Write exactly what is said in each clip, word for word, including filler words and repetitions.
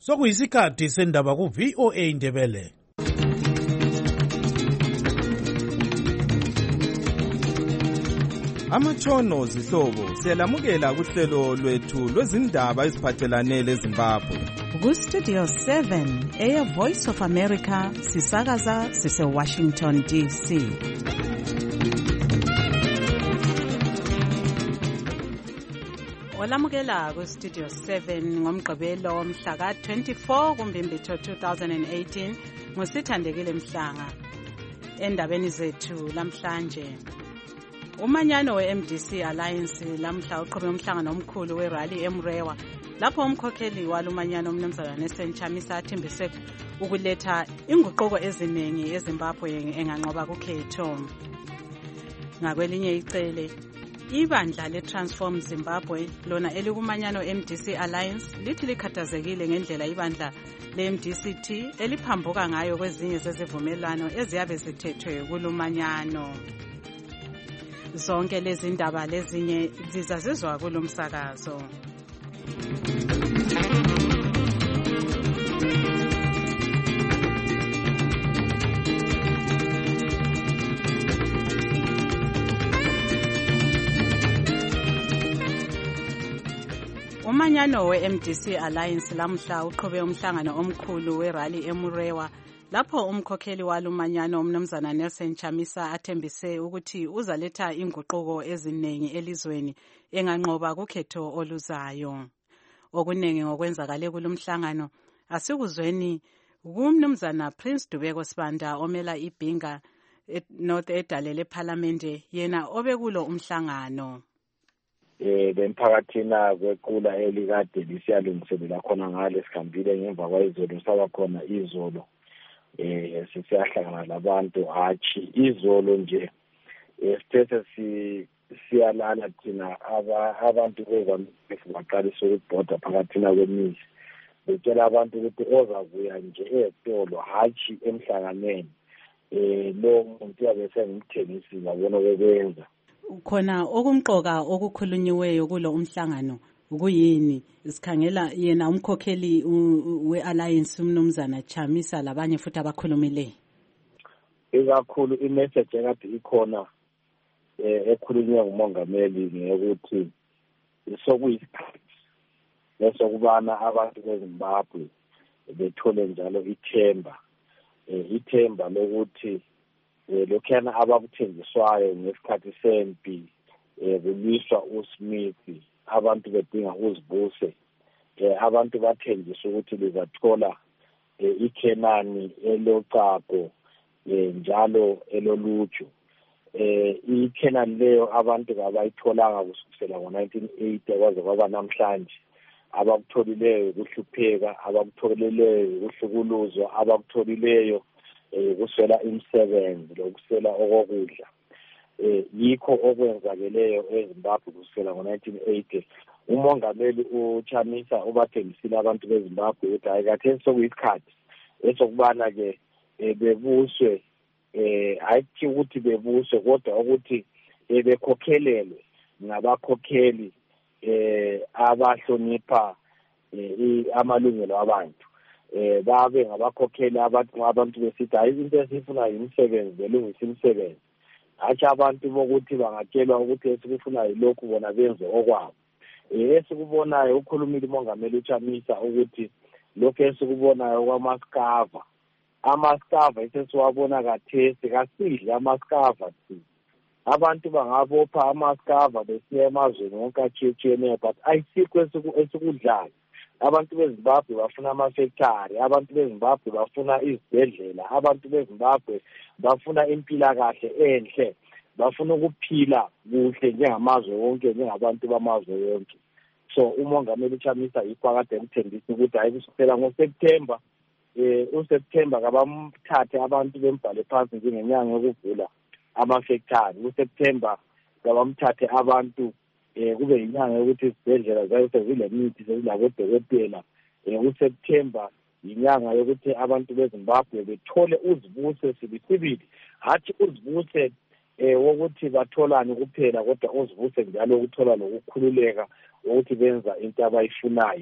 Sokuyisikhathi sendaba ku V O A Ndebele. Amatshono zihlobo siyalamukela kuhlelo lwethu lwezindaba eziphathelane leZimbabwe. Ku Studio seven, Air Voice of America, sisakaza sise Washington D C. Olamukela ku Studio seven ngomgqibelo mhla ka twenty-four kuMbimbithi two thousand eighteen ngosithandekile Mhlanga. Endabeni zethu lamhlanje, umanyano we-M D C Alliance lamhla uqhube umhlangano omkhulu we-rally eMrewa lapho umkhokheli walumanyano umnumzana Nelson Chamisa athembise ukuletha inguquko eziningi eZimbabwe enganqoba kukhetho. Ngakwelinye icele, ibandla le-Transform Zimbabwe lona elikumanyano M D C Alliance lithi likhathazekile ngendlela ibandla le-M D C T eliphambuka ngayo kwezinye zezivumelwano eziyabe zithethwe kulumanyano. Zonke lezi ndaba lezinye zizazizwa kulomsakazo. Umanyano we-M D C Alliance lamhla uqhube umhlangano omkhulu we-rally eMurewa lapho umkhokheli walumanyano umnumzana Nelson Chamisa athembise ukuthi uzaletha inguquko eziningi elizweni enganqoba kukhetho oluzayo. Okuningi ngokwenzakale kulumhlangano asikuzweni kumnumzana Prince Dubeko Sibanda omela ibhinga North edalele eParliament yena obekulo umhlangano. Eh bemphakathina kwequla elikade lisiyalungiselela khona ngale sikhambile ngemva kwayizolo saba khona izolo. Eh sisiyahlangana labantu hathi izolo nje esithethe si siyalala thina abantu bezamaqalisa ukubhoda phakathina kwemizi betshela abantu ukuthi ozakuya nje ezitolo hathi emhlanganweni eh lo muntu yabe sengumthengisi ngabona bekwenza khona okumqoka okukhulunyiweyo kulo umhlangano ukuyini sikhangela yena umkhokheli we-Alliance umnumzana Chamisa labanye futhi abakhulumile ikakhulu imessage ekade ikhona eh ekhulunywa ngumongameli ngekuthi sokuyisikhathi lesokubana abantu beZimbabwe bethole njalo ithemba eh ithemba lokuthi lokhana abakuthengiswayo ngesikhathi sempi eh kuliswa uSmith abantu bedinga uzibuse eh abantu bathenjiswa ukuthi lizathola iKenani elocapho eh njalo eloluju eh iKenani leyo abantu abayitholanga kusukela ngo nineteen eighty kwaze kwaba namhlanje abakutholileyo kuhlupheka abakutholileyo kuhlukuluzwa abakutholileyo eh kuswela imisebenzi lokusela okokudla eh yikho okwenzakeleyo eZimbabwe kusukela ngo nineteen eighty. Umongameli uChamisa ubathengisile abantu beZimbabwe ukuthi ayikathe sokuyisikhathi esokubana ke bebuswe eh ayithi ukuthi bebuswe kodwa ukuthi bekhokhelelwe ngabakhokheli eh abahlonipha amalungelo abantu eh babe ngabakhokheli abantu abantu besithi hayi into esifuna imisebenzi belungisa imisebenzi athi abantu bokuthi bangatshelwa ukuthi esikufuna yilokhu bona benze okwabo. Esikubonayo ukhulumile umongameli uChamisa ukuthi lokho esikubonayo kwamaskava amaskava esesiwabona kathesi kasidle amaskava abantu bangabopha amaskava besiya emazweni wonke atshiyene but ayisikho esikudlayo. Abantu beZimbabwe bafuna amafactory, abantu beZimbabwe bafuna izibhedlela, abantu beZimbabwe bafuna impilakahle enhle, bafuna ukuphila kuhle njengamazwe wonke njengabantu bamazwe wonke. So umongameli uChamisa iphakade emthembisa ukuthi hayi kusukela ngoSeptember eh uSeptember kabamthathe abantu bembhale phansi njengenyanga yokuvula amafactory. uSeptember kabamthathe abantu eh kube inyanga ukuthi izibhedlela zayo zile mithi zilabodokotela. eh uSeptember inyanga yokuthi abantu beZimbabwe bethole uzibuse sibisibili hathi uzibuse eh wokuthi batholani kuphela kodwa uzibuse njalo ukuthola lokukhululeka ukuthi benza into abayifunayo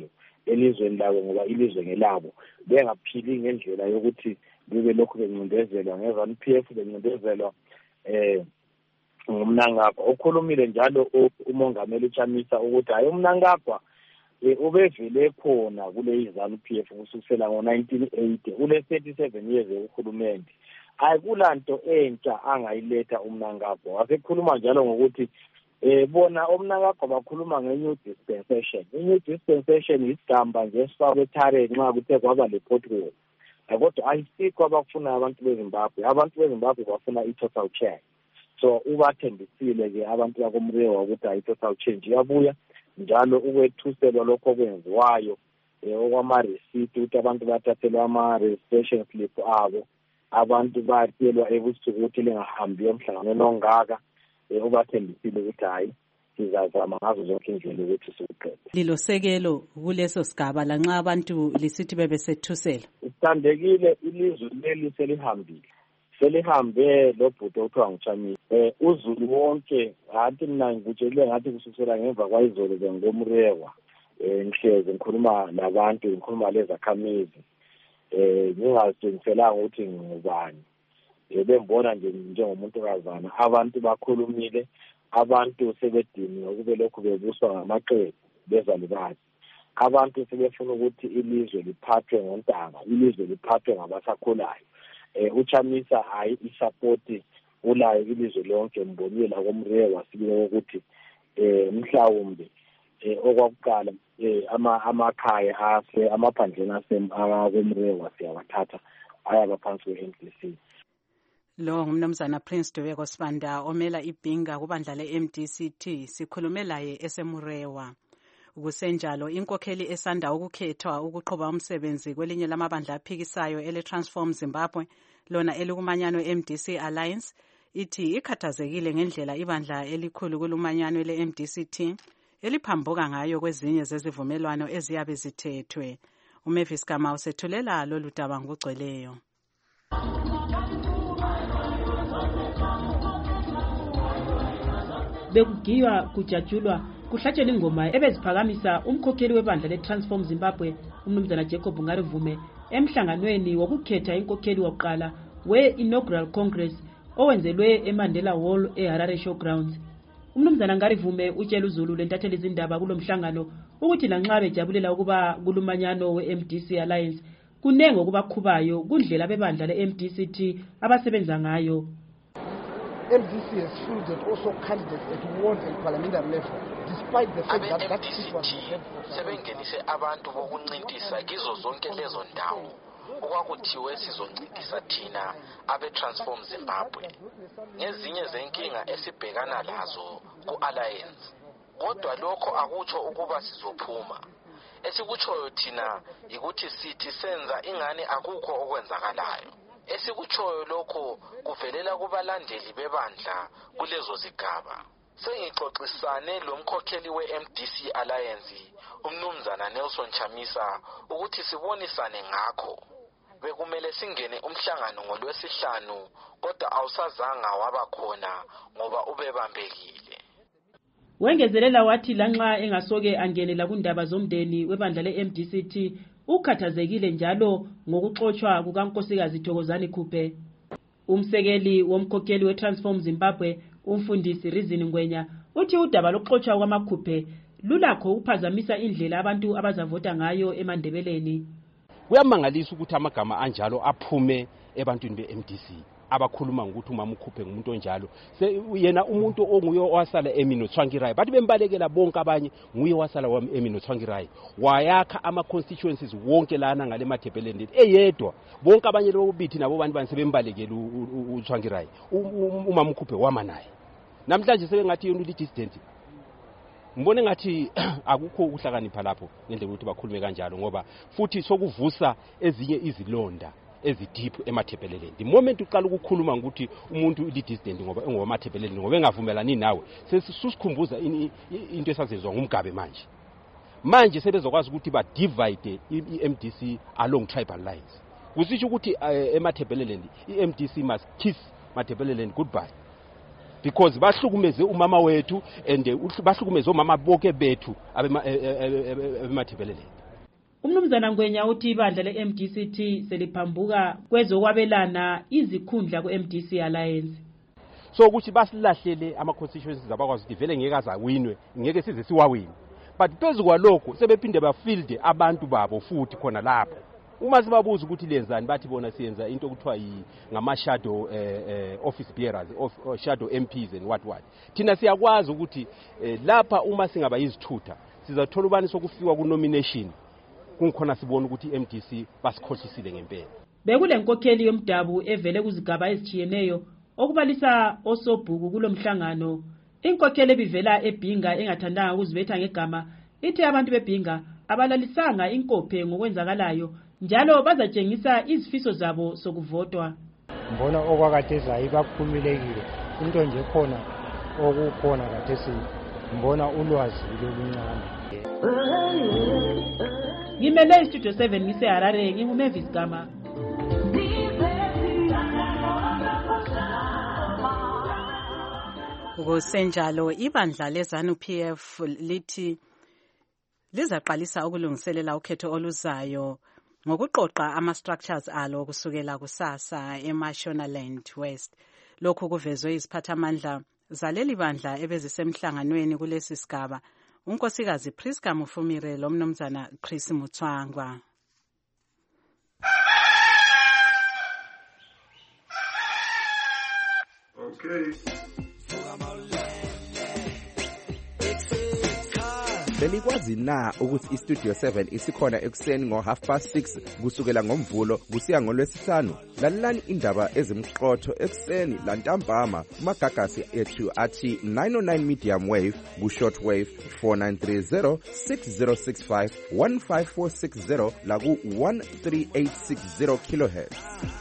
elizweni labo ngoba ilizwe ngelabo bengaphili ngendlela yokuthi bebe lokhu bencindezelwa nge-ZANU P F bencindezelwa eh ngumnangagwa. Ukhulumile njalo umongameli uChamisa ukuthi hayi umnangagwa ubevele khona kule ZANU P F kusukela ngo nineteen eighty ule thirty-seven years yokuhulumende. Ayikulanto entsha angayiletha umnangagwa. Wasekhuluma njalo ngokuthi eh bona umnangagwa bakhuluma nge-new dispensation. I-new dispensation isigamba nje esifakwe eTareni nxa kuthe kwaba le pothole. Kodwa ayisikho abafuna abantu beZimbabwe. Abantu beZimbabwe bafuna i-total change. So ubathembisile ke abantu bakomrewa ukuthi ayi-total change iyabuya njalo ukwethuselwa lokho kwenziwayo okwama-receipt ukuthi abantu bathathelwa ama-registration slip abo. Abantu batshelwa ebusuku ukuthi lingahambi emhlanganweni ongaka. Ubathembisile ukuthi hayi sizazama ngazo zonke indlela ukuthi siqede. Lilosekelo kuleso sigaba lanxa abantu lisithi bebesethusela. Sithandekile ilizwe leli selihambile. Selihambe lo bhuti othiwa nguChamisa. Eh uZulu wonke ngathi mina ngikutshele ngathi kusukela ngemva kwayizolo ngomrewa. Eh ngihleze ngikhuluma nabantu ngikhuluma lezakhamizi. Eh ngingaziqinisela ukuthi ngubani. Bembona nje njengomuntu kazana abantu bakhulumile abantu sebedini ukube lokhu bebuswa ngamaqembu bezalukazi. Abantu sebefuna ukuthi ilizwe liphathwe ngontanga, ilizwe liphathwe ngabasakhulayo. Eh uChamisa hayi isupport ulayo ilizwe lonke mbonile la komrewa sibile ukuthi eh mhlawumbe eh okwakuqala eh ama amakhaya ase amaphandleni asemrewa siyawathatha ayabaphansi kwe-M D C. Lo ngumnumzana Prince Dweko Sibanda omela ibhinga kubandla le-M D C T sikhulume laye esemurewa. Ukusenjalo inkokheli esanda ukukhethwa ukuqhuba umsebenzi kwelinye lamabandla aphikisayo ele Transform Zimbabwe lona elikumanyano M D C Alliance ithi ikhathazekile ngendlela ibandla elikhulu kulumanyano le-M D C T eliphambuka ngayo kwezinye zezivumelwano eziyabe zithethwe. uMavis Gama usethulela lolu daba ngokugcweleyo. Bekugiywa kujatshulwa kuhlatshelwa ingoma ebeziphakamisa umkhokheli webandla le-Transform Zimbabwe umnumzana Jacob Ngarivume emhlanganweni wokukhetha inkokheli wokuqala we-Inaugural Congress owenzelwe eMandela Hall eHarare Showgrounds. Umnumzana Ngarivume utshela uZulu lentatheli izindaba kulomhlangano ukuthi lanxa bejabulela ukuba kulumanyano we-M D C Alliance kunenge okubakhubayo kundlela bebandla le-M D C T abasebenza ngayo. M D C has fielded also candidates at ward and parliamentary level, despite the fact that that seat was sebengenise abantu bokuncintisa kizo zonke lezo ndawo okwakuthiwe sizoncintisa thina abe-Transform Zimbabwe ngezinye zenkinga esibhekana lazo ku-Alliance. Kodwa lokho akutsho ukuba sizophuma. Esikutshoyo thina ikuthi sithi senza ingane akukho okwenzakalayo. Esikutshoyo lokho kuvelela kubalandeli bebandla kulezo zigaba. Sengixoxisane lomkhokheli we-M D C Alliance umnumzana Nelson Chamisa ukuthi sibonisane ngakho. Bekumele singene umhlangano ngolwesihlanu kodwa awusazanga wabakhona ngoba ubebambekile. Wengezelela wathi lanxa engasoke angenela kundaba zomndeni webandla le-M D C T ukhathazekile njalo ngokuxoxwa kukaNkosikazi Thokozani Khuphe. Umsekeli womkhokheli we-Transform Zimbabwe umfundisi Rizini Ngwenya uthi udaba lokuxoxwa kwamakhuphe lulakho ukuphazamisa indlela abantu abazavota ngayo eMandebeleni. Kuyamangalisa ukuthi amagama anjalo aphume ebantwini be-M D C abakhuluma ngokuthi umama ukhuphe ngumuntu onjalo. Yena umuntu onguye owasala eMino Tsvangirai bathi bembalekela bonke abanye nguye owasala wami eMino Tsvangirai wayakha ama constituencies wonke lana ngale Mathebeleni eyedwa bonke abanye lobithi nabo bantu bani sebembalekela uTsvangirai umama ukhuphe wama naye. Namhlanje sebengathi yona dissident mbone ngathi akukho ukuhlakanipha lapho ngendlela ukuthi bakhulume kanjalo ngoba futhi sokuvusa ezinye izilonda ezidiphu emathebeleleni. The moment uqala ukukhuluma ukuthi umuntu ulidissident ngoba engowamathebeleleni ngoba engavumelani nawe sesisusikhumbuza into esazezwa ngumgabe manje. Manje sebezokwazi ukuthi ba divide i-M D C along tribal lines. Kusisho ukuthi emathebeleleni i-M D C must kiss Mathebeleleni goodbye. Because bahlukumeze umama wethu and bahlukumeze umama bonke bethu abemathebeleleni. Umnumzana Ngwenya uthi ibandla le-M D C T seliphambuka kwezokwabelana izikhundla ku-M D C Alliance. So ukuthi basilahlele ama-constituencies abakwazi ukuthi vele ngeke azawinwe, ngeke size siwawine. But phezu kwalokho sebephinde bafield abantu babo futhi khona lapho. Uma sibabuza ukuthi lenzani bathi bona siyenza into okuthiwa yi ngama-shadow eh, eh, office bearers, of, or shadow M Ps and what what. Thina siyakwazi ukuthi eh, lapha uma singaba yizithutha sizathola ubani sokufikwa ku-nomination kungikhona sibona ukuthi i-M D C basikhohlisile ngempela. Bekule nkokheli yomdabu evele kuzigaba ezijiyeneyo okubalisa osobhuku kulomhlangano. Inkokheli ebivela eBhinga engathandanga ukuzibetha ngegama ithi abantu beBhinga abalalisanga inkophe ngokwenzakalayo njalo bazatshengisa izifiso zabo sokuvotwa. Mbona okwakathe ibaphumilekile into nje khona okukhona kathesi mbona ulwazi loluncane. Ngimele Studio seven ngise Harare nginguMavis Gama. Kusenjalo ibandla leZANU P F lithi lizaqalisa ukulungiselela ukhetho oluzayo ngokuqoqa ama-structures alo kusukela kusasa eMashonaland West. Lokhu kuvezwe iziphathamandla zaleli bandla ebezisemhlanganweni kulesi sigaba, unkosikazi Priska Mufumire lomnumzana Chris Mutswangwa. Okay. Belikwazi na ukuthi iStudio seven isikhona ekuseni ngo half past six kusukela ngomvulo kusiya ngolwesihlanu. Lalelani indaba ezimqotho ekuseni lantambama kumagagasi ethu athi nine oh nine medium wave ku short wave four nine three zero six zero six five one five four six zero la ku one three eight six zero kilohertz.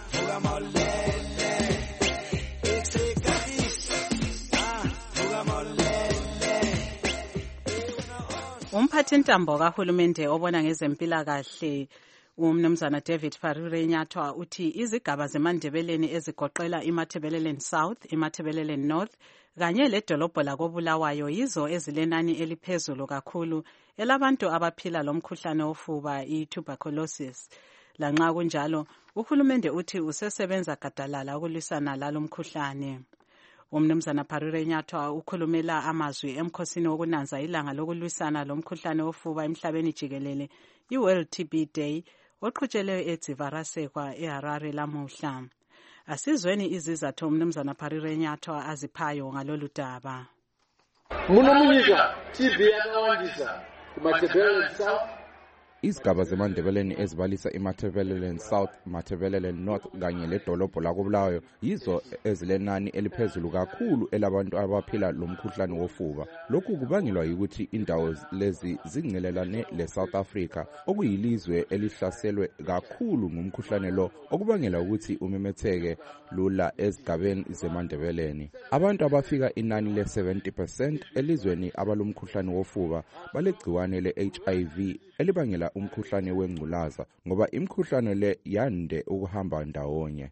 Umphathintambo kahulumende obona ngezempilakahle umnumzana David Farure Nyathwa uthi izigaba zeMandebeleni ezigoqela iMatabeleland South, iMatabeleland North kanye ledolobho lakoBulawayo yizo ezilenani eliphezulu kakhulu elabantu abaphila lomkhuhlane ofuba i-tuberculosis. Lanxa kunjalo uhulumende uthi usesebenza gadalala ukulwisana lalo mkhuhlane. Umnumzana Farure Nyathwa ukhulumela amazwi emkhosini wokunanza ilanga lokulwisana lomkhuhlane ofuba emhlabeni jikelele i-World T B Day oqhutshelwe eDzivarasekwa eHarare lamuhla. Asizweni izizathu umnumzana Farure Nyathwa aziphayo ngalolu daba. Munomunyika T B yakawandisa kuMatabeleland South. Izigaba zeMandebeleni ezibalisa iMatabeleland South, Matabeleland North kanye ledolobho lakoBulawayo yizo ezilenani eliphezulu kakhulu elabantu abaphila lomkhuhlane wofuba. Lokhu kubangelwa ukuthi indawo lezi zingcelelane leSouth Africa okuyilizwe elihlaselwe kakhulu ngumkhuhlane lo okubangela ukuthi umemetheke lula ezigabeni zeMandebeleni. Abantu abafika inani le seventy percent elizweni abalomkhuhlane wofuba balegciwane le-H I V elibangela umkhuhlane wengculaza ngoba imkhuhlane le yande ukuhamba ndawonye.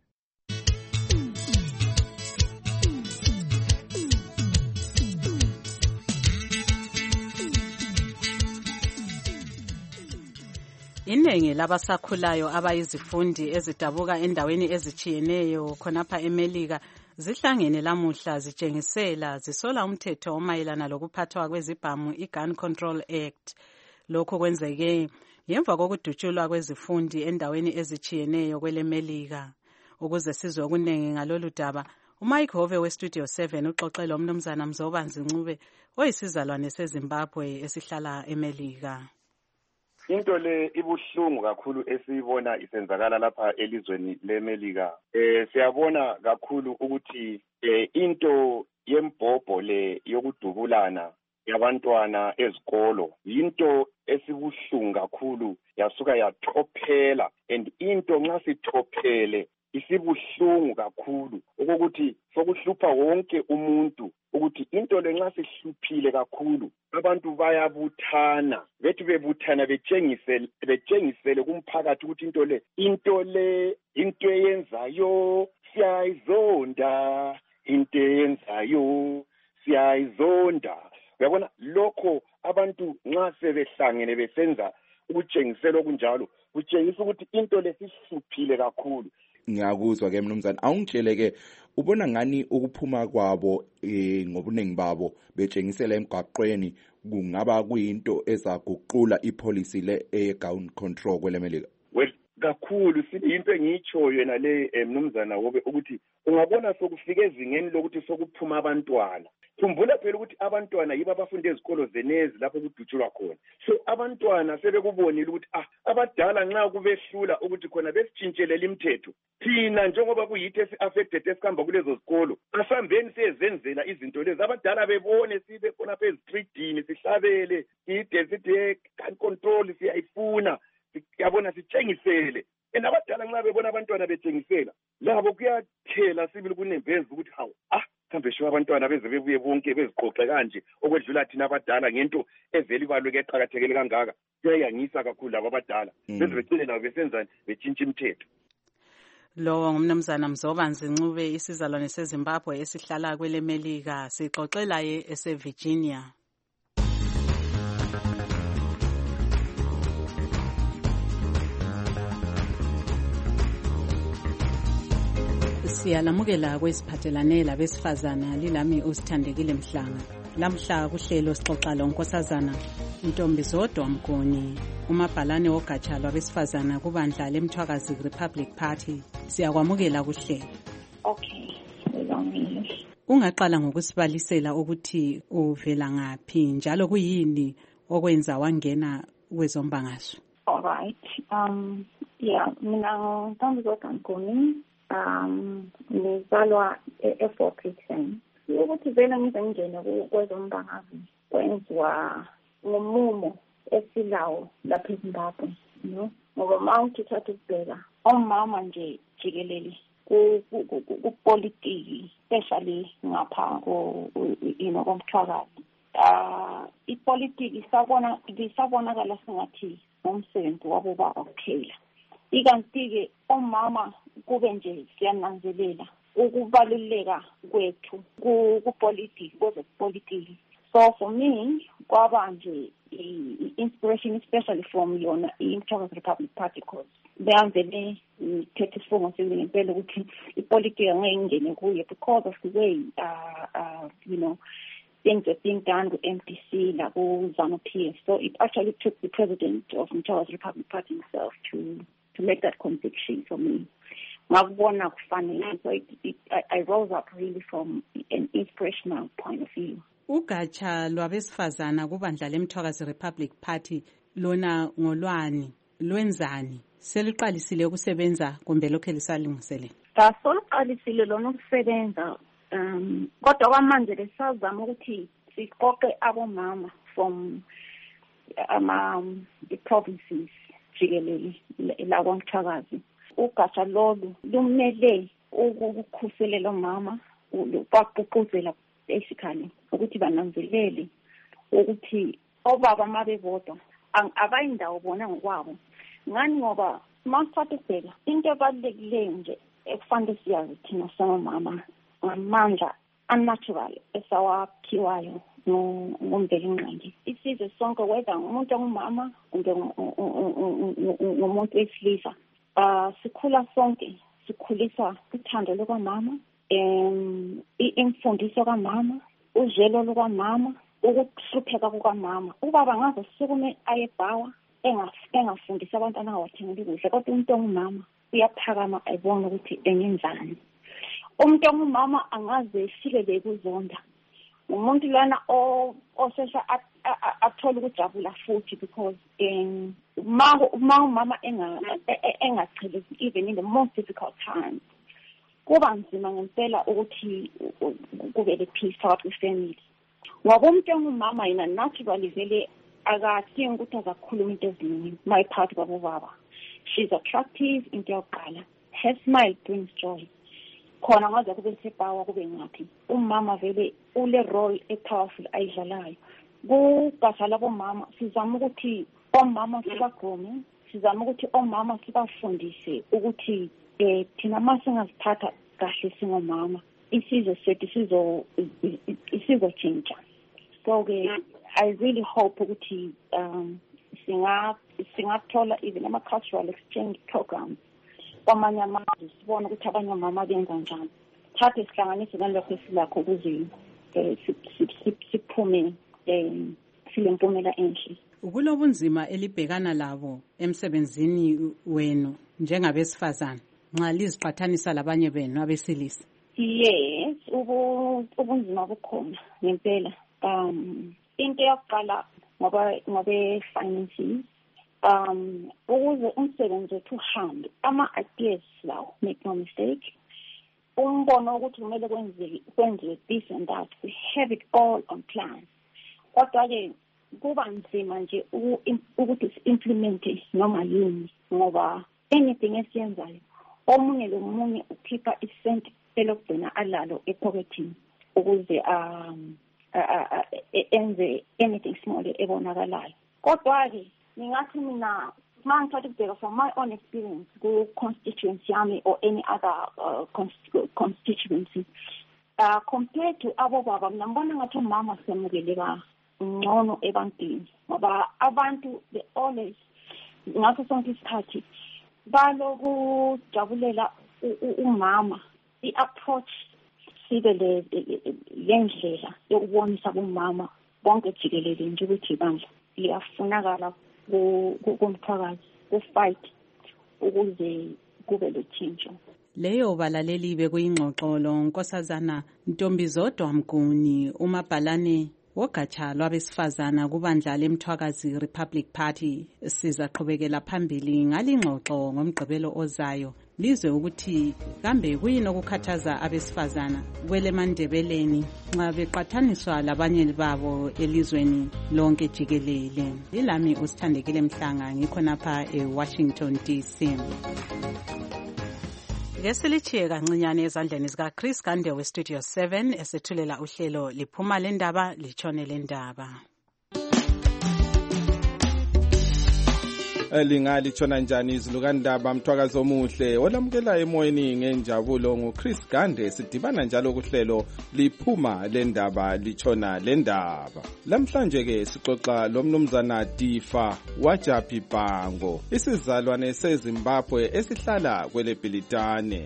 Iningi labasakhulayo abayizifundi ezidabuka endaweni ezichiyeneyo khonapha eMelika zihlangene lamuhla zitshengisela zisola umthetho omayelana lokuphathwa kwezibhamu i-Gun Control Act. Lokho kwenzeke ngemva kokudutshulwa kwezifundi endaweni ezichiyeneyo kweleMelika. Ukuze sizwe okunengi ngalolu daba, uMike Hove weStudio seven uxoxela umnumzana Mzobanzi Ncube oyisizalwane seZimbabwe esihlala eMelika. Into le ibuhlungu kakhulu esiyibona isenzakala lapha elizweni leMelika. Eh siyabona kakhulu ukuthi eh into yembhobho le yokudubulana yabantwana ezikolo into esibuhlungu kakhulu yasuka yathophela, and into nxa sithophele isibuhlungu kakhulu ukuthi sokuhlupha wonke umuntu ukuthi into le nxa sihluphile kakhulu abantu bayabuthana bethi bebuthana betshengisele betshengisele kumphakathi ukuthi into le into le into eyenzayo siyayizonda into eyenzayo siyayizonda. Uyabona lokho abantu nxa sebehlangene besenza ukutshengisela okunjalo kutshengisa ukuthi into lesihluphile kakhulu. Ngiyakuzwa ke mnumzane, awungitshele-ke ubona ngani ukuphuma kwabo eh, ngobuningi babo betshengisela emgwaqweni kungaba kuyinto ezaguqula ipolicy le e-gun control kwele Melika? Well, kakhulu into engiyitshoyo yena le mnumzana wobe ukuthi ungabona sokufika ezingeni lokuthi sokuphuma abantwana. Khumbula phela ukuthi abantwana yibo abafunda ezikolo zenezi lapho kudutshulwa khona. So abantwana sebekubonile ukuthi ah abadala nxa kubehlula ukuthi khona besitshintshelela imithetho. Thina njengoba kuyithi esi-affected esikhamba kulezo zikolo, asambeni siyezenzela izinto lezi. Abadala bebone sibe khona phe streetini sihlabele, ide sithi gun control siyayifuna. Yabona sitshengisele. And abadala nxa bebona abantwana betshengisela, labo kuyathela sibili kunemvezi ukuthi hawu ah kambe sho abantwana beze bebuye bonke beziqoqe kanje okwedlula thina abadala ngento eveli balwe eqhakathekele kangaka. Kuyayangisa kakhulu labo abadala. Beze becine nabo besenzani betshintsha imithetho. Lo ngumnumzana Mzobanzi Ncube, isizalwane seZimbabwe esihlala kwele Melika, sixoxela ye ese Virginia. Siyalamukela kwesiphathelane labesifazana lilami uSithandekile Mhlanga. Lamhla kuhlelo sixoxa lonkosazana Ntombi Zodwa Mgoni, umabhalane wogatsha lwabesifazana kubandla leMthwakazi Republic Party. Siyakwamukela kuhlelo. Okay, ngiyamile. Ungaqala ngokusibalisela ukuthi uvela ngaphi njalo kuyini okwenza wangena kwezombangazwe? All right. Um yeah, mina Ntombi Zodwa Mgoni. Um, ngizalwa e-Fort Hudson. Ukuthi vele ngize ngingene kwezombangazwe kwenziwa ngomumo esilawo lapha eZimbabwe, no? Ngoba mawuthi uthatha ukubheka omama nje jikelele kupolitiki, especially ngapha ino komthwakazi. Ah, ipolitiki isabona isabonakala sengathi ngomsebenzi wabo baba kuphela. Ikanti-ke omama kube nje siyananzelela ukubaluleka kwethu kupolitiki kwezepolitiki. So for me kwaba nje inspiration especially from yona i-Mthwakazi Republic Party because beyangene ithethe isifungo sengempela ukuthi ipolitiki angeke ingene kuye because of the way uh, uh, you know things are being done with M D C like ZANU-P F. So it actually took the president of Mthwakazi Republic Party himself to to make that conviction for me. Ngakubona kufanele. So it, it, I, I rose up really from an inspirational point of view. Ugatsha lwabesifazana kubandla leMthwakazi Republic Party lona ngolwani lwenzani? Seliqalisile ukusebenza kumbe lokho lisalungisele? Kasoluqalisile lona ukusebenza um kodwa kwamanje lesazama ukuthi siqoqe abomama from ama the provinces jikelele la kwaMthwakazi. Ugatsha lolu lumele ukukhuselela omama ubaqoqozela basically ukuthi bananzelele ukuthi obaba mabebodwa abayindawo bona ngokwabo. Ngani ngoba masithatha ubheka into ebalulekileyo nje ekufanele siyazi thina samama ngamandla unnatural esawaphiwayo ngombelingqangi. Isizwe sonke whether umuntu ongumama kumbe umuntu wesilisa, uh sikhula sonke sikhulisa uthando lokamama, em imfundiso kamama, uzwelo lokamama, ukuhlupheka kukamama. Ubaba ngaze sikume ayebhawa engafundisa abantwana abawathengile kuhle, kodwa umuntu ongumama uyaphakama ayibona ukuthi engenzani. Umuntu ongumama angaze efike kuzonda. Umuntu lana osesha athola ukujabula futhi because um ma umama engachelezi even in the most difficult times kuba nzima ngempela ukuthi kube le peace phakathi kwefamily. Ngoba umuntu ongumama yena naturally vele akadingi ukuthi azakhuluma into eziningi mayiphathi kwabo baba. She's attractive into yokuqala. Her smile brings joy. Khona ngaze kube sepawa kube ngathi umama vele ule role epowerful ayidlalayo. Kugatsha labomama sizama ukuthi omama sibagome, sizama ukuthi omama sibafundise ukuthi eh thina masingaziphatha kahle singomama isizwe sethu sizo isizotshintsha. So ke I really hope ukuthi um singa singathola even ama-cultural exchange programs kwamanye amazwe sibone ukuthi abanye omama benza njani. Thathe sihlanganise nalokho esilakho ukuze um siphume um silempumela enhle. Kulobunzima elibhekana labo emsebenzini wenu njengabesifazana nxa liziqathanisa labanye benu abesilisa? Yes, ubunzima bukhona ngempela. Um, into yokuqala ngoba ngobe finances, um, ukuze umsebenzi wethu uhambe, ama-ideas lawo, make no mistake, umbono ukuthi kumele kwenziwe kwenziwe this and that, we have it all on plan. Kodwa-ke kuba nzima nje ukuthi si-implemente noma yini ngoba anything esiyenzayo omunye lomunye ukhipha isenti elokugcina alalo epocketini ukuze um enze anything small ebonakalayo. Kodwa-ke ngingathi mina ma ngithatha ukubheka from my own experience ku-constituency yami or any other uh, constituency, uh, compared to abo baba, mina ngibona ngathi umama semukeleka ngcono ebantwini ngoba abantu they always ngaso sonke isikhathi balokujabulela umama i-approach sibe le ndlela yokubonisa kumama bonke jikelele nje ukuthi bandla liyafunakala kumphakathi ku-fight ukuze kube le tshintsho. Leyo balaleli bekuyingxoxolo Nkosazana Ntombizodwa Mguni, umabhalane wogatsha lwabesifazana kubandla leMthwakazi Republic Party. Sizaqhubekela phambili ngalingxoxo ngomgqibelo ozayo lizwe ukuthi kambe kuyini okukhathaza abesifazana kweleMandebeleni nxa beqathaniswa labanye babo elizweni lonke jikelele. Ilami uSithandekile Mhlanga ngikhonapha eWashington D C. Ngesilitshiye kancinyane ezandleni zika Chris Gande we Studio seven esethulela uhlelo liphuma lendaba litshone lendaba. Lingalithona njani izilukandaba Mthwakazi omuhle olamukela emoyeni ngenjabulo nguChris Gande. Sidibana njalo kuhlelo liphuma lendaba litshona lendaba. Lamhlanje ke sixoxa lomnumzana Tifa Wajapi Bhango, isizalwane seZimbabwe esihlala kwele Bhilitane.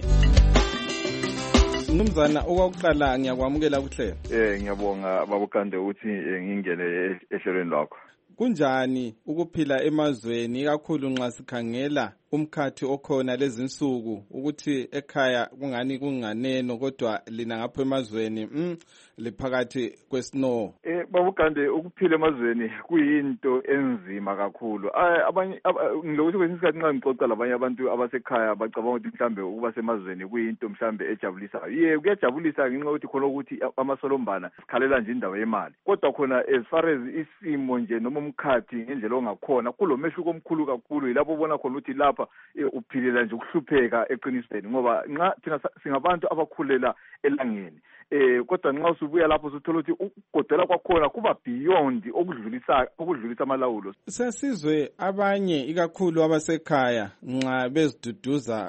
Mnumzana okwakuqala ngiyakwamukela kuhlelo. Eh ngiyabonga babukande ukuthi ngingene ehlelweni lakho. Kunjani ukuphila emazweni kakhulu nxa sikhangela umkhathi okhona lezinsuku ukuthi ekhaya kungani kunganeno kodwa lina ngapho emazweni mm liphakathi kwesnow? Eh babukande ukuphila emazweni kuyinto enzima kakhulu. Abanye ngilokuthi kwesinsikhathi nxa ngixoxa labanye abantu abasekhaya bacabanga ukuthi mhlambe ukuba semazweni kuyinto mhlambe ejabulisayo. Ye kuyajabulisa ngenxa ukuthi khona ukuthi amasolombana sikhalela nje indawo yemali. Kodwa khona as far as isimo nje noma umkhathi ngendlela ongakhona kulomehluko omkhulu kakhulu yilapho ubona khona ukuthi lapha uphilela nje ukuhlupheka eqinisweni ngoba nxa thina singabantu abakhulela elangeni. Eh kodwa nxa usubuya lapho usuthola ukuthi ukugodela kwakhona kuba beyond okudlulisa okudlulisa amalawulo. Sasizwe abanye ikakhulu abasekhaya nxa beziduduza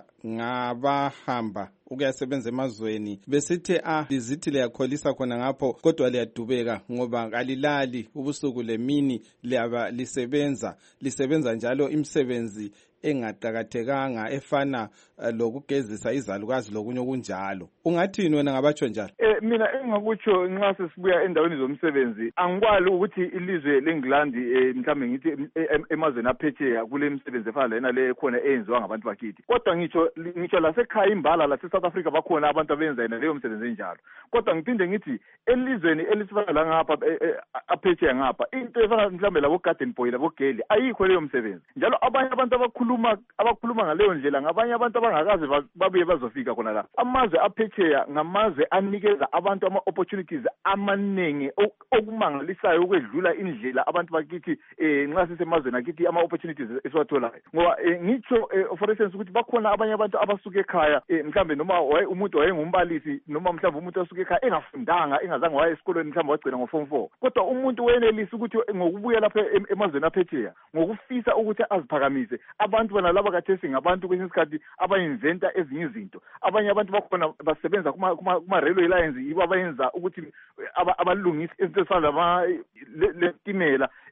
ngabahamba ukuyasebenza emazweni besithi ah lizithi liyakholisa khona ngapho kodwa liyadubeka ngoba kalilali ubusuku lemini liyaba lisebenza lisebenza njalo imisebenzi engaqakathekanga efana uh, lokugezisa izalukazi lokunye okunjalo. Ungathini wena ngabatsho njalo? Eh mina engakutsho nxa sesibuya endaweni zomsebenzi angikwali ukuthi ilizwe leNgilandi eh, mhlambe ngithi emazweni aphetsheya kule misebenzi efana lena le khona eyenziwa ngabantu bakithi. Kodwa ngitsho ngitsho lasekhaya imbala la South Africa bakhona abantu abenza yena leyo misebenzi enjalo. Kodwa ngithinde ngithi elizweni elisifana la ngapha aphetsheya ngapha into efana mhlambe labo garden boy labo geli ayikho leyo misebenzi. Njalo abanye abantu abakhuluma abakhuluma ngaleyo ndlela ngabanye abantu abangakaze babuye bazofika khona la. Amazwe aphetsheya ngamazwe anikeza abantu ama opportunities amaningi okumangalisayo ukwedlula indlela abantu bakithi eh nxa sisemazweni akithi ama opportunities esiwatholayo. Ngoba ngitsho for instance ukuthi bakhona abanye abantu abasuka ekhaya mhlambe noma umuntu wayengumbalisi noma mhlambe umuntu asuka ekhaya engafundanga engazange waye esikolweni mhlambe wagcina ngo form four. Kodwa umuntu wenelisa ukuthi ngokubuya lapha emazweni aphetsheya ngokufisa ukuthi aziphakamise abantu bana laba kathesi ngabantu kwesinsikhathi abayinventa ezinye izinto. Abanye abantu bakhona basebenza kuma kuma railway lines yibo abayenza ukuthi abalungisa izinto ezifana lama letimela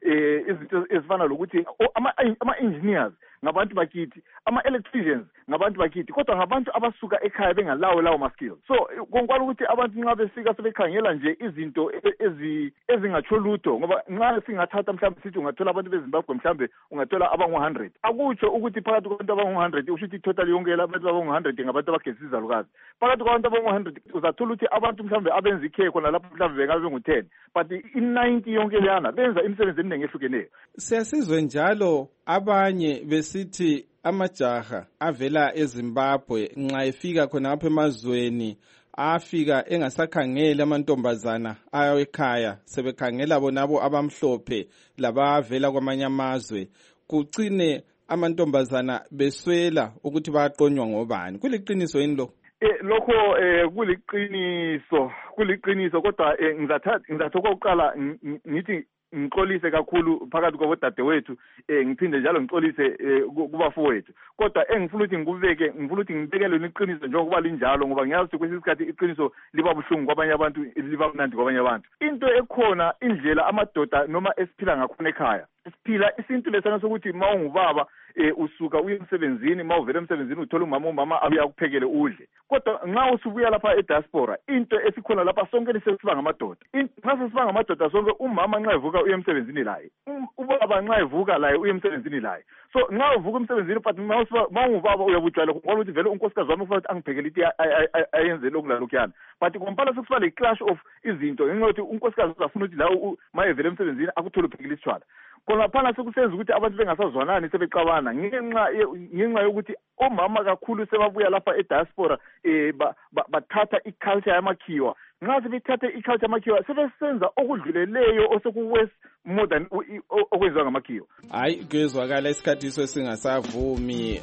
eh izinto ezifana lokuthi ama-engineers ngabantu bakithi, ama-electricians ngabantu bakithi, kodwa ngabantu abasuka ekhaya bengalawo lawo ma-skills. So konkwala ukuthi abantu nxa befika sebekhangela nje izinto ezingatsho lutho, ngoba nxa singathatha mhlawumbe sithi ungathola abantu beZimbabwe mhlawumbe ungathola abangu-one hundred, akutsho ukuthi phakathi kwabantu abangu-one hundred usho ukuthi total yonke abantu abangu-one hundred ngabantu abagezisa lukazi. Phakathi kwabantu abangu-one hundred uzathola ukuthi abantu mhlawumbe abenza ikhe khona lapho mhlawumbe bengabe bengu-ten, but i-ninety yonke leyana benza imisebenzi eminingi ehlukeneyo. Siyasizwe njalo abanye besithi amajaha avela eZimbabwe nxa efika khona ngapha emazweni afika engasakhangela amantombazana ayo ekhaya, sebekhangela bonabo abamhlophe labavela kwamanye amazwe, kucine amantombazana beswela ukuthi bayaqonywa ngobani. Kuliqiniso yini lo? Eh lokho eh kuliqiniso, kuliqiniso kodwa ngizathatha ngizathoka ukuqala ngithi ngixolise kakhulu phakathi kwabodadewethu, eh ngiphinde njalo ngixolise kubafowethu, kodwa engifuna ukuthi ngikubeke ngifuna ukuthi ngibekele iqiniso njengoba linjalo, ngoba ngiyazi ukuthi kwesinye isikhathi iqiniso liba buhlungu kwabanye abantu liba mnandi kwabanye abantu. Into ekhona indlela amadoda noma esiphila ngakhona ekhaya, siphila isinto lesana sokuthi ma ungubaba eh usuka uye emsebenzini, ma uvela emsebenzini uthola umama umama abuya kuphekele udle, kodwa nxa usubuya lapha ediaspora into esikhona lapha sonke lisesiba ngamadoda. Nxa sesiba ngamadoda sonke, umama nxa evuka uye emsebenzini laye, ubaba nxa evuka laye uye emsebenzini laye. So nxa uvuka emsebenzini but ma ungubaba uyabutshwala ngoba uthi vele unkosikazi wami kufanele angiphekele iti ayenze lokhu lalokuyana, but kompala sekusiba le clash of izinto ngenxa yokuthi unkosikazi uzafuna ukuthi la ma evela emsebenzini akuthole uphekele isitshwala. Khona phana sekusenza ukuthi abantu bengasazwanani sebexabana ngenxa ngenxa yokuthi omama kakhulu sebabuya lapha ediaspora eh bathatha iculture yamakhiwa. Nxa sebethatha iculture yamakhiwa sebesenza okudluleleyo osekuwest more than okwenziwa ngamakhiwa. Hayi kezwakala isikhathi singasavumi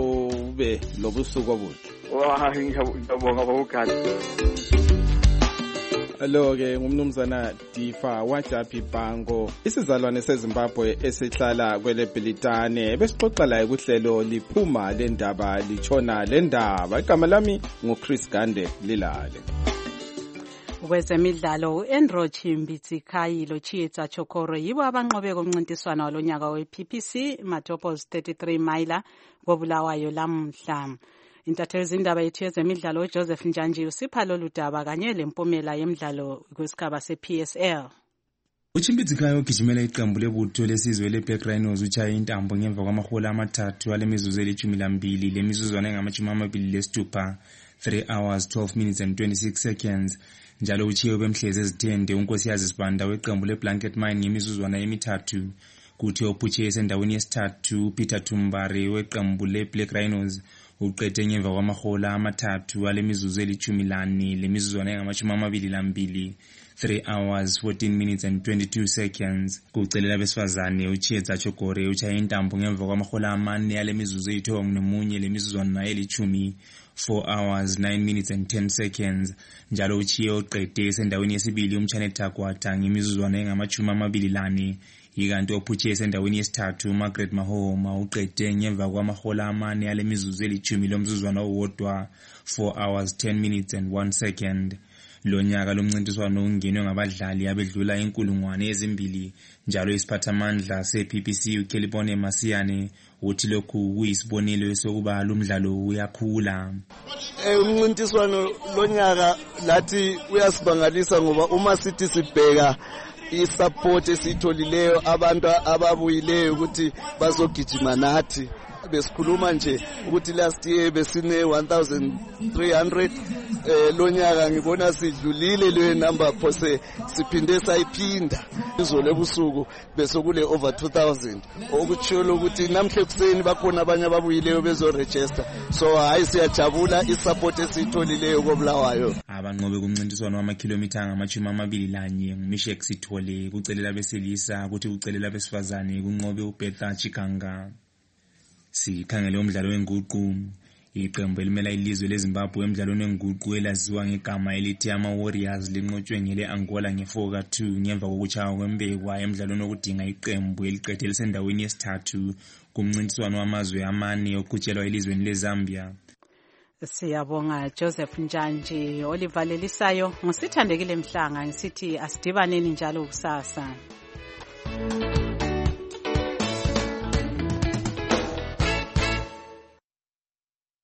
ube lobusuku obuhle. Hayi ngiyabonga bawukhala. Lo ke ngumnumzana Difa Wajapi Bango, isizalwane seZimbabwe esihlala kwele Bhilitane, besixoxa laye kuhlelo liphuma lendaba litshona lendaba. Igama lami nguChris Gande, lilale. Kwezemidlalo uEndro Chimbitsi Khayilo Chietsa Chokoro yibo abanqobe komncintiswano walonyaka we-P P C Matopos thirty-three Maila kobulawayo lamhla. Intatheli zindaba yethu yezemidlalo uJoseph Njanji usipha lolu daba kanye lempumela yemidlalo kwisigaba se-P S L. Uchimbitsi Khayilo ugijimela iqembu lebutho lesizwe leBlack Rhinos uchaye intambo ngemva kwamahola amathathu alemizuzu elitshumi lambili lemizuzwana engamashumi amabili lesithupha, three hours twelve minutes and twenty-six seconds. Njalo uchiye bemhlezi ezithende unkosikazi Sibanda weqembu leBlanket Mine ngemizuzwana emithathu. Kuthi ophutshe esendaweni yesithathu Peter Tumbare weqembu leBlack Rhinos uqede ngemva kwamahola amathathu alemizuzu elitshumi lane lemizuzwana engamashumi amabili lambili, three hours fourteen minutes and twenty-two seconds. Kucelela besifazane uChietsa Chokoro uchaye intambo ngemva kwamahola amane alemizuzu eyithoba nomunye lemizuzwana elitshumi, four hours nine minutes and ten seconds. Njalo uchiye uqede esendaweni yesibili umChane Takwata ngemizuzwana engamashumi amabili lane. Ikanti ophutshe esendaweni yesithathu Margaret Mahoma uqede ngemva kwamahola amane alemizuzu elitshumi lomzuzwana owodwa, four hours ten minutes and one second. Lo nyaka lomncintiswano ungenwe ngabadlali abedlula inkulungwane ezimbili. Njalo isiphathamandla se-P P C uKelibone Masiyane uthi lokhu kuyisibonelo sokuba lo mdlalo uyakhula. Eh umncintiswano lo nyaka lathi uyasibangalisa ngoba uma sithi sibheka isupport esitholileyo abantu ababuyileyo ukuthi bazogijima nathi, besikhuluma nje ukuthi last year besine one thousand three hundred, eh lo nyaka ngibona sidlulile le number phose siphinde sayiphinda. Izolo ebusuku besokule over two thousand, okuthiyolo ukuthi namhle kuseni bakhona abanye ababuyileyo bezo register. So hayi siyajabula isupport esitholileyo kobulawayo. Abanqobe kumncintiswano wamakhilomitha angamashumi amabili lanye nguMishek Sithole kucelela besilisa ukuthi kucelela besifazane kunqobe uBetha Chikanga. Sikhangele umdlalo wenguqu. Iqembu elimela ilizwe leZimbabwe emdlalweni wenguqu elaziwa ngegama elithi ama Warriors linqotshwe ngele Angola nge four ka two ngemva kokuchaya kwembekwa emdlalweni wokudinga iqembu eliqede lisendaweni yesithathu kumncintiswano wamazwe amane oqhutshelwa elizweni leZambia. Siyabonga Joseph Njanji. Olivalelisayo ngusithandekile Mhlanga ngisithi asidibaneni njalo kusasa.